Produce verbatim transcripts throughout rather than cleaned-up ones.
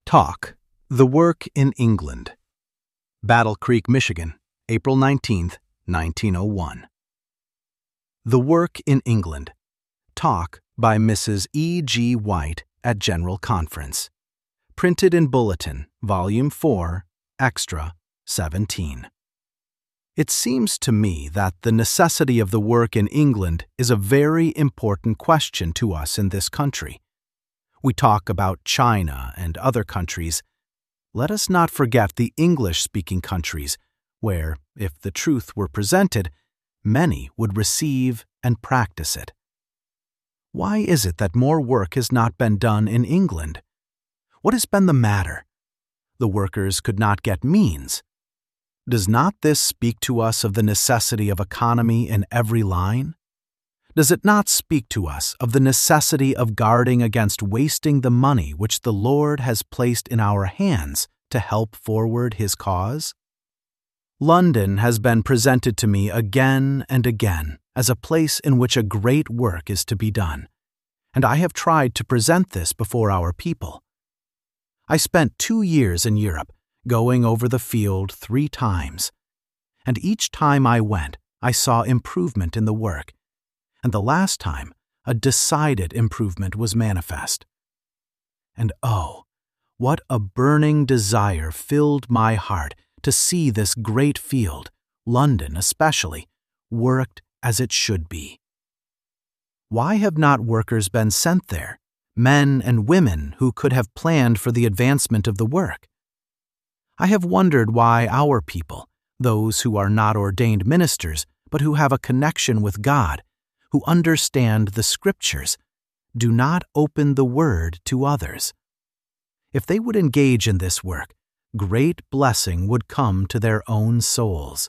Talk, The Work in England. Battle Creek, Michigan, April nineteenth, nineteen oh one. The Work in England. Talk by Missus E G White at General Conference. Printed in Bulletin, Volume four, Extra, seventeen. It seems to me that the necessity of the work in England is a very important question to us in this country. We talk about China and other countries. Let us not forget the English-speaking countries, where, if the truth were presented, many would receive and practice it. Why is it that more work has not been done in England? What has been the matter? The workers could not get means. Does not this speak to us of the necessity of economy in every line? Does it not speak to us of the necessity of guarding against wasting the money which the Lord has placed in our hands to help forward His cause? London has been presented to me again and again as a place in which a great work is to be done, and I have tried to present this before our people. I spent two years in Europe, going over the field three times, and each time I went, I saw improvement in the work, and the last time, a decided improvement was manifest. And oh, what a burning desire filled my heart to see this great field, London especially, worked as it should be. Why have not workers been sent there, men and women who could have planned for the advancement of the work? I have wondered why our people, those who are not ordained ministers, but who have a connection with God, who understand the Scriptures, do not open the Word to others. If they would engage in this work, great blessing would come to their own souls.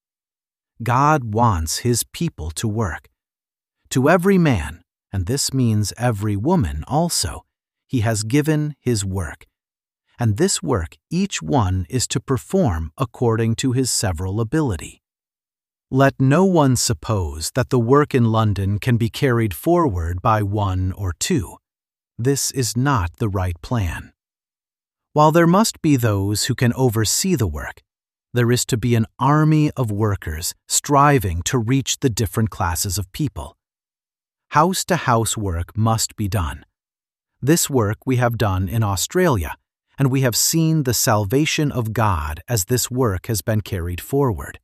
God wants His people to work. To every man, and this means every woman also, He has given His work. And this work each one is to perform according to his several ability. Let no one suppose that the work in London can be carried forward by one or two. This is not the right plan. While there must be those who can oversee the work, there is to be an army of workers striving to reach the different classes of people. House-to-house work must be done. This work we have done in Australia, and we have seen the salvation of God as this work has been carried forward.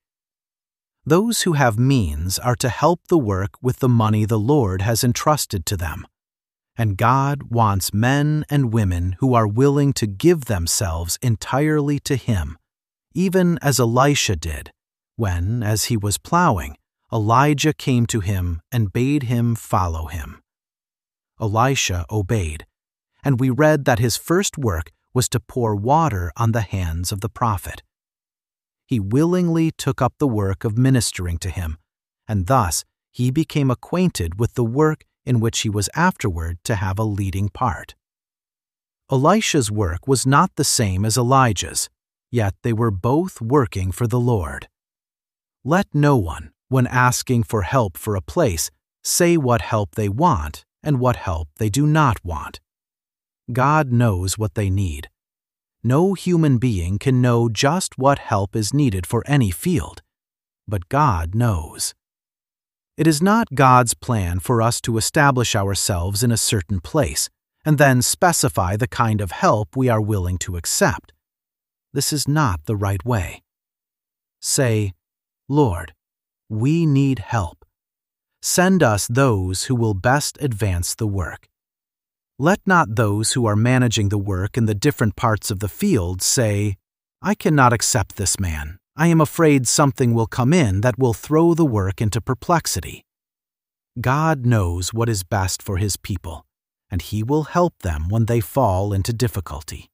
Those who have means are to help the work with the money the Lord has entrusted to them. And God wants men and women who are willing to give themselves entirely to Him, even as Elisha did, when, as he was plowing, Elijah came to him and bade him follow him. Elisha obeyed, and we read that his first work was to pour water on the hands of the prophet. He willingly took up the work of ministering to him, and thus he became acquainted with the work in which he was afterward to have a leading part. Elisha's work was not the same as Elijah's, yet they were both working for the Lord. Let no one, when asking for help for a place, say what help they want and what help they do not want. God knows what they need. No human being can know just what help is needed for any field, but God knows. It is not God's plan for us to establish ourselves in a certain place and then specify the kind of help we are willing to accept. This is not the right way. Say, Lord, we need help. Send us those who will best advance the work. Let not those who are managing the work in the different parts of the field say, I cannot accept this man. I am afraid something will come in that will throw the work into perplexity. God knows what is best for His people, and He will help them when they fall into difficulty.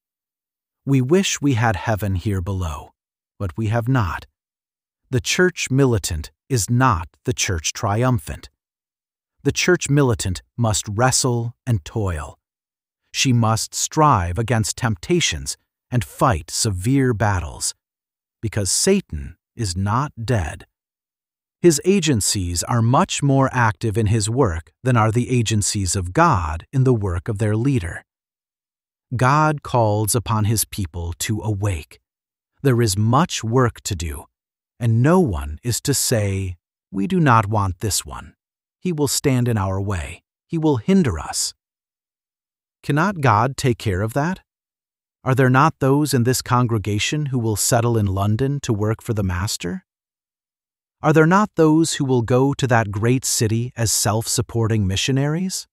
We wish we had heaven here below, but we have not. The church militant is not the church triumphant. The church militant must wrestle and toil. She must strive against temptations and fight severe battles, because Satan is not dead. His agencies are much more active in his work than are the agencies of God in the work of their leader. God calls upon His people to awake. There is much work to do, and no one is to say, "We do not want this one. He will stand in our way. He will hinder us." Cannot God take care of that? Are there not those in this congregation who will settle in London to work for the Master? Are there not those who will go to that great city as self-supporting missionaries?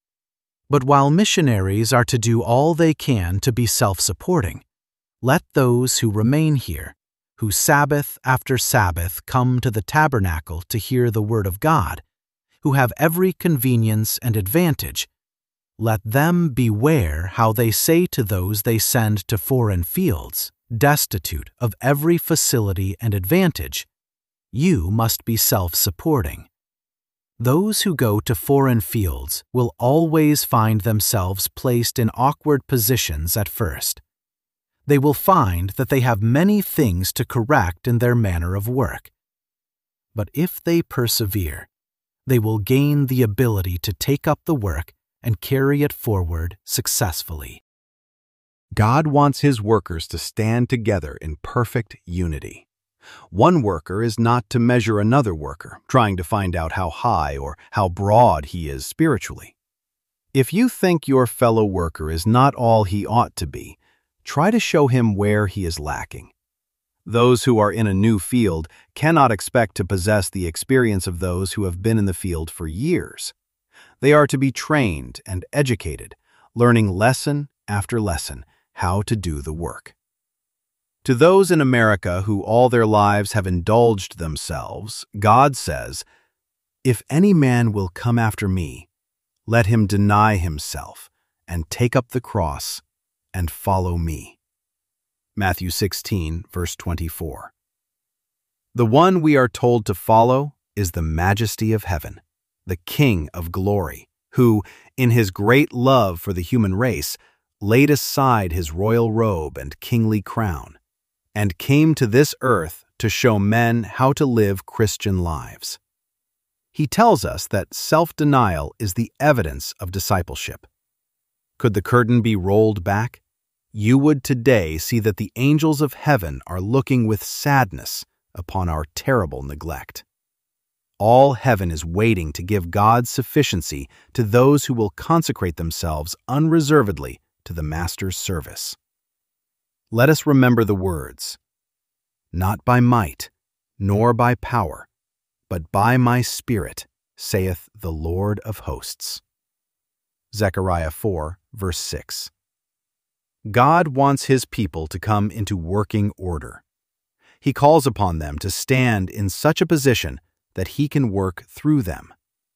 But while missionaries are to do all they can to be self-supporting, let those who remain here, who Sabbath after Sabbath come to the tabernacle to hear the word of God, who have every convenience and advantage, let them beware how they say to those they send to foreign fields, destitute of every facility and advantage, "You must be self-supporting." Those who go to foreign fields will always find themselves placed in awkward positions at first. They will find that they have many things to correct in their manner of work. But if they persevere, they will gain the ability to take up the work and carry it forward successfully. God wants His workers to stand together in perfect unity. One worker is not to measure another worker, trying to find out how high or how broad he is spiritually. If you think your fellow worker is not all he ought to be, try to show him where he is lacking. Those who are in a new field cannot expect to possess the experience of those who have been in the field for years. They are to be trained and educated, learning lesson after lesson how to do the work. To those in America who all their lives have indulged themselves, God says, "If any man will come after me, let him deny himself and take up the cross and follow me." Matthew sixteen, verse twenty-four. The one we are told to follow is the Majesty of heaven, the King of glory, who, in His great love for the human race, laid aside His royal robe and kingly crown, and came to this earth to show men how to live Christian lives. He tells us that self-denial is the evidence of discipleship. Could the curtain be rolled back? You would today see that the angels of heaven are looking with sadness upon our terrible neglect. All heaven is waiting to give God's sufficiency to those who will consecrate themselves unreservedly to the Master's service. Let us remember the words, "Not by might, nor by power, but by my Spirit, saith the Lord of hosts." Zechariah four, verse six. God wants His people to come into working order. He calls upon them to stand in such a position that He can work through them.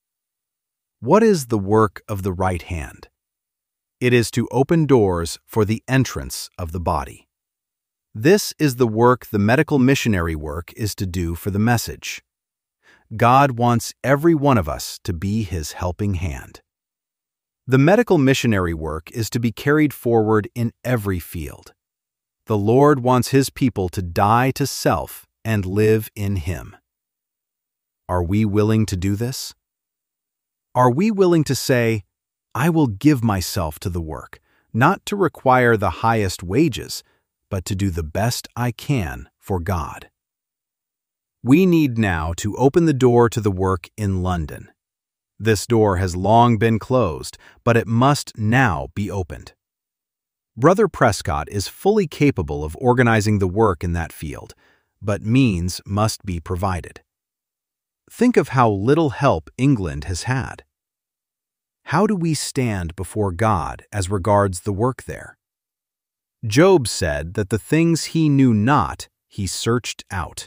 What is the work of the right hand? It is to open doors for the entrance of the body. This is the work the medical missionary work is to do for the message. God wants every one of us to be His helping hand. The medical missionary work is to be carried forward in every field. The Lord wants His people to die to self and live in Him. Are we willing to do this? Are we willing to say, "I will give myself to the work, not to require the highest wages, but to do the best I can for God"? We need now to open the door to the work in London. This door has long been closed, but it must now be opened. Brother Prescott is fully capable of organizing the work in that field, but means must be provided. Think of how little help England has had. How do we stand before God as regards the work there? Job said that the things he knew not, he searched out.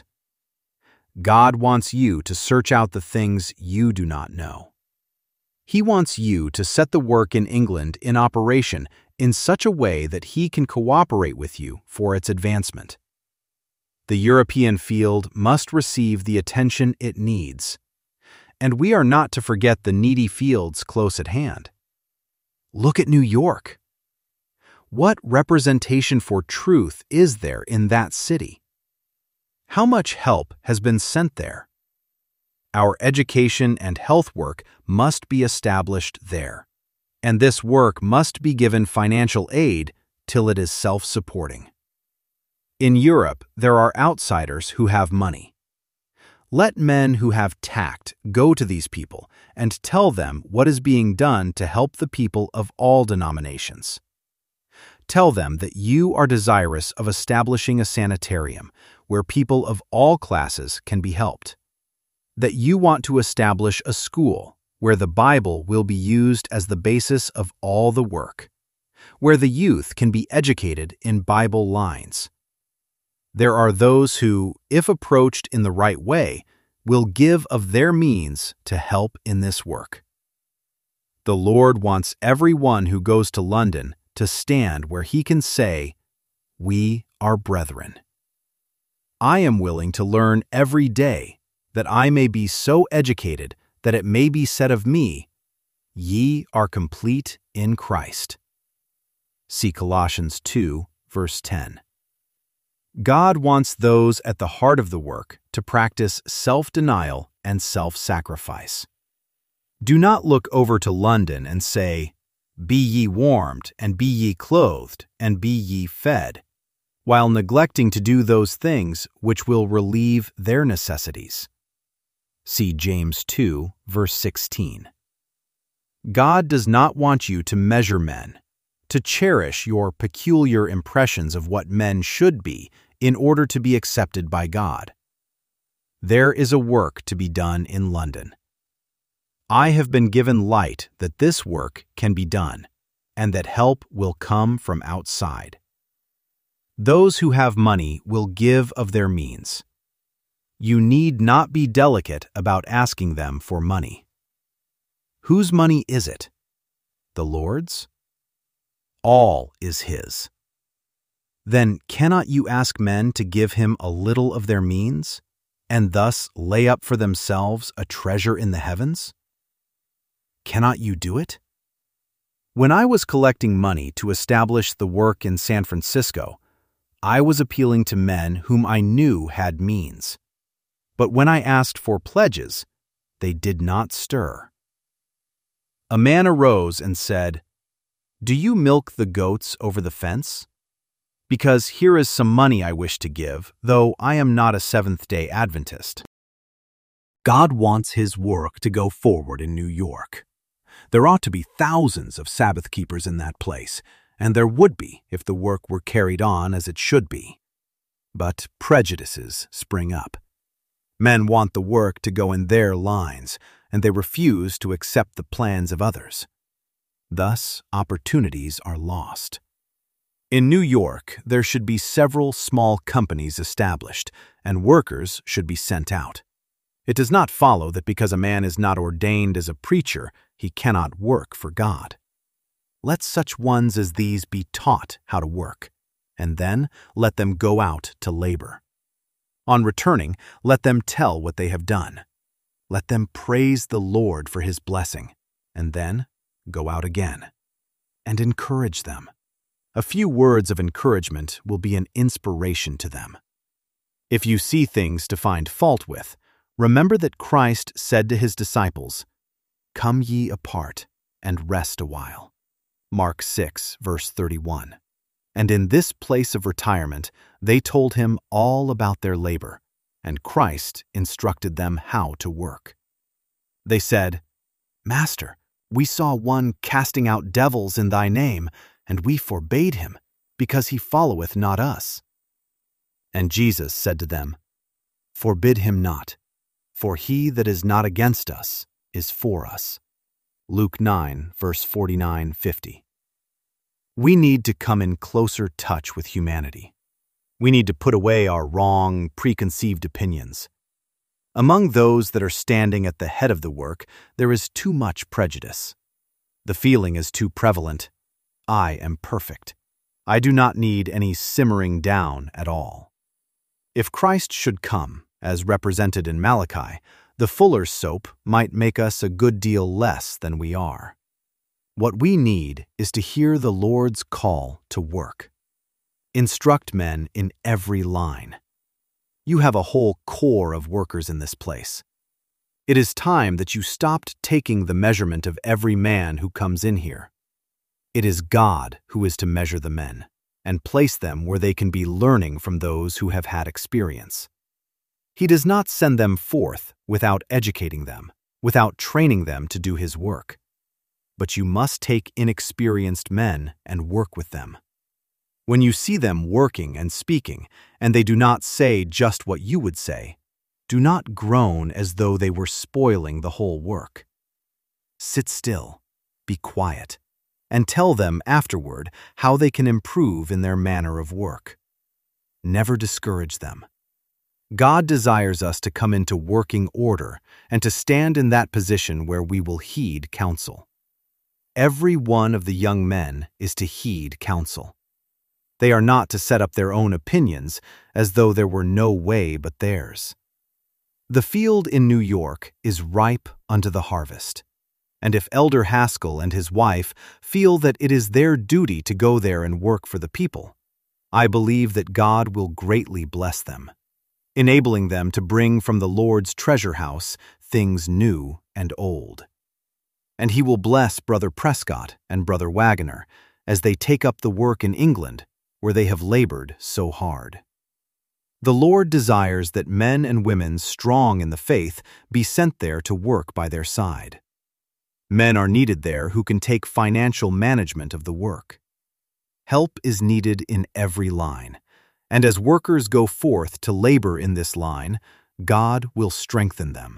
God wants you to search out the things you do not know. He wants you to set the work in England in operation in such a way that He can cooperate with you for its advancement. The European field must receive the attention it needs, and we are not to forget the needy fields close at hand. Look at New York. What representation for truth is there in that city? How much help has been sent there? Our education and health work must be established there, and this work must be given financial aid till it is self-supporting. In Europe, there are outsiders who have money. Let men who have tact go to these people and tell them what is being done to help the people of all denominations. Tell them that you are desirous of establishing a sanitarium where people of all classes can be helped, that you want to establish a school where the Bible will be used as the basis of all the work, where the youth can be educated in Bible lines. There are those who, if approached in the right way, will give of their means to help in this work. The Lord wants everyone who goes to London to stand where he can say, "We are brethren." I am willing to learn every day that I may be so educated that it may be said of me, "Ye are complete in Christ." See Colossians two, verse ten. God wants those at the heart of the work to practice self-denial and self-sacrifice. Do not look over to London and say, "Be ye warmed, and be ye clothed, and be ye fed," while neglecting to do those things which will relieve their necessities. See James two, verse sixteen. God does not want you to measure men, to cherish your peculiar impressions of what men should be in order to be accepted by God. There is a work to be done in London. I have been given light that this work can be done, and that help will come from outside. Those who have money will give of their means. You need not be delicate about asking them for money. Whose money is it? The Lord's? All is His. Then cannot you ask men to give Him a little of their means, and thus lay up for themselves a treasure in the heavens? Cannot you do it? When I was collecting money to establish the work in San Francisco, I was appealing to men whom I knew had means. But when I asked for pledges, they did not stir. A man arose and said, "Do you milk the goats over the fence? Because here is some money I wish to give, though I am not a Seventh-day Adventist." God wants His work to go forward in New York. There ought to be thousands of Sabbath keepers in that place, and there would be if the work were carried on as it should be. But prejudices spring up. Men want the work to go in their lines, and they refuse to accept the plans of others. Thus, opportunities are lost. In New York, there should be several small companies established, and workers should be sent out. It does not follow that because a man is not ordained as a preacher, he cannot work for God. Let such ones as these be taught how to work, and then let them go out to labor. On returning, let them tell what they have done. Let them praise the Lord for His blessing, and then go out again. And encourage them. A few words of encouragement will be an inspiration to them. If you see things to find fault with, remember that Christ said to His disciples, "Come ye apart, and rest a while." Mark six, verse thirty-one. And in this place of retirement, they told Him all about their labor, and Christ instructed them how to work. They said, "Master, we saw one casting out devils in Thy name, and we forbade him, because he followeth not us." And Jesus said to them, "Forbid him not, for he that is not against us is for us." Luke nine, verse forty-nine fifty. We need to come in closer touch with humanity. We need to put away our wrong, preconceived opinions. Among those that are standing at the head of the work, there is too much prejudice. The feeling is too prevalent. I am perfect. I do not need any simmering down at all. If Christ should come, as represented in Malachi, the fuller's soap might make us a good deal less than we are. What we need is to hear the Lord's call to work. Instruct men in every line. You have a whole corps of workers in this place. It is time that you stopped taking the measurement of every man who comes in here It is God who is to measure the men and place them where they can be learning from those who have had experience. He does not send them forth without educating them, without training them to do his work. But you must take inexperienced men and work with them. When you see them working and speaking, and they do not say just what you would say, do not groan as though they were spoiling the whole work. Sit still, be quiet, and tell them afterward how they can improve in their manner of work. Never discourage them. God desires us to come into working order and to stand in that position where we will heed counsel. Every one of the young men is to heed counsel. They are not to set up their own opinions as though there were no way but theirs. The field in New York is ripe unto the harvest, and if Elder Haskell and his wife feel that it is their duty to go there and work for the people, I believe that God will greatly bless them, enabling them to bring from the Lord's treasure house things new and old. And he will bless Brother Prescott and Brother Wagoner as they take up the work in England where they have labored so hard. The Lord desires that men and women strong in the faith be sent there to work by their side. Men are needed there who can take financial management of the work. Help is needed in every line, and as workers go forth to labor in this line, God will strengthen them.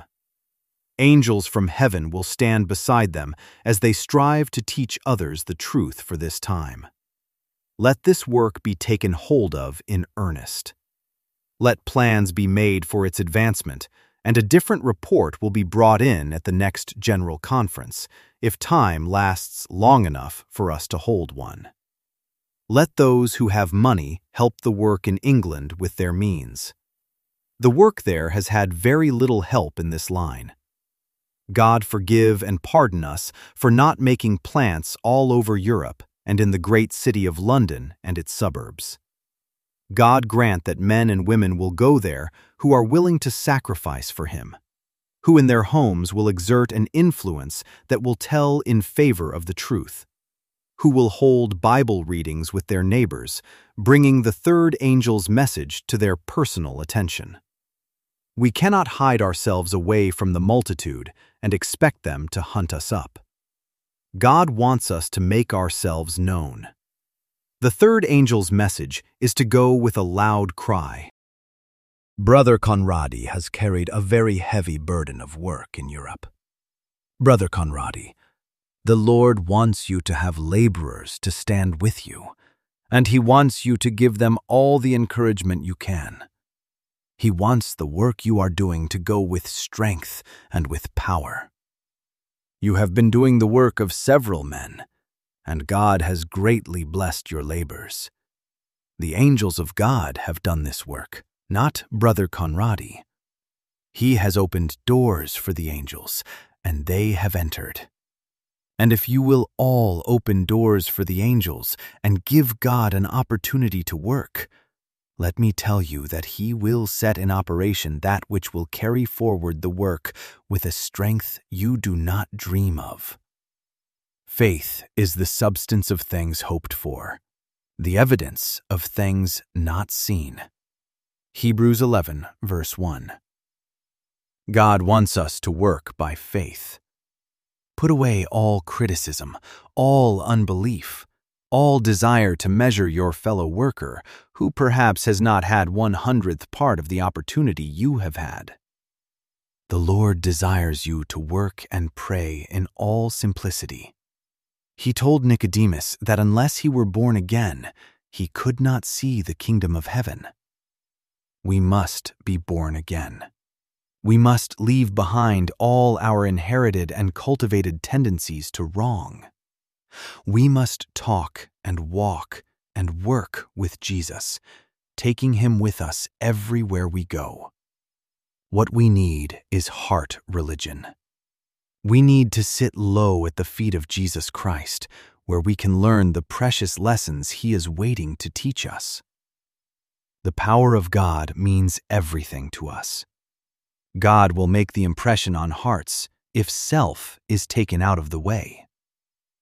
Angels from heaven will stand beside them as they strive to teach others the truth for this time. Let this work be taken hold of in earnest. Let plans be made for its advancement, and a different report will be brought in at the next General Conference, if time lasts long enough for us to hold one. Let those who have money help the work in England with their means. The work there has had very little help in this line. God forgive and pardon us for not making plants all over Europe and in the great city of London and its suburbs. God grant that men and women will go there who are willing to sacrifice for him, who in their homes will exert an influence that will tell in favor of the truth, who will hold Bible readings with their neighbors, bringing the third angel's message to their personal attention. We cannot hide ourselves away from the multitude and expect them to hunt us up. God wants us to make ourselves known. The third angel's message is to go with a loud cry. Brother Conradi has carried a very heavy burden of work in Europe. Brother Conradi, the Lord wants you to have laborers to stand with you, and he wants you to give them all the encouragement you can. He wants the work you are doing to go with strength and with power. You have been doing the work of several men, and God has greatly blessed your labors. The angels of God have done this work, not Brother Conradi. He has opened doors for the angels, and they have entered. And if you will all open doors for the angels and give God an opportunity to work, let me tell you that he will set in operation that which will carry forward the work with a strength you do not dream of. Faith is the substance of things hoped for, the evidence of things not seen. Hebrews eleven, verse one. God wants us to work by faith. Put away all criticism, all unbelief, all desire to measure your fellow worker, who perhaps has not had one hundredth part of the opportunity you have had. The Lord desires you to work and pray in all simplicity. He told Nicodemus that unless he were born again, he could not see the kingdom of heaven. We must be born again. We must leave behind all our inherited and cultivated tendencies to wrong. We must talk and walk and work with Jesus, taking him with us everywhere we go. What we need is heart religion. We need to sit low at the feet of Jesus Christ, where we can learn the precious lessons he is waiting to teach us. The power of God means everything to us. God will make the impression on hearts if self is taken out of the way.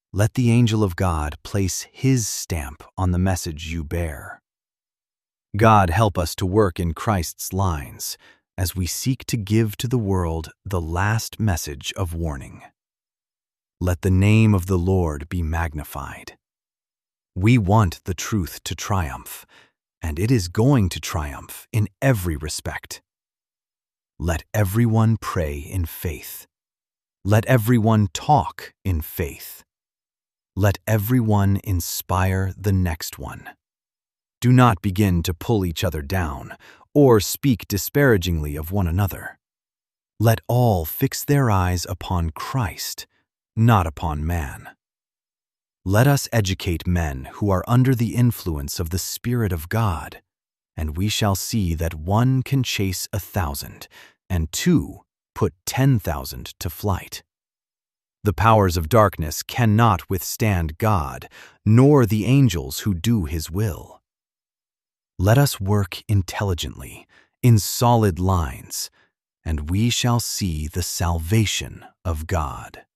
Let the angel of God place his stamp on the message you bear. God help us to work in Christ's lines as we seek to give to the world the last message of warning. Let the name of the Lord be magnified. We want the truth to triumph, and it is going to triumph in every respect. Let everyone pray in faith. Let everyone talk in faith. Let everyone inspire the next one. Do not begin to pull each other down or speak disparagingly of one another. Let all fix their eyes upon Christ, not upon man. Let us educate men who are under the influence of the Spirit of God, and we shall see that one can chase a thousand, and two put ten thousand to flight. The powers of darkness cannot withstand God, nor the angels who do His will. Let us work intelligently, in solid lines, and we shall see the salvation of God.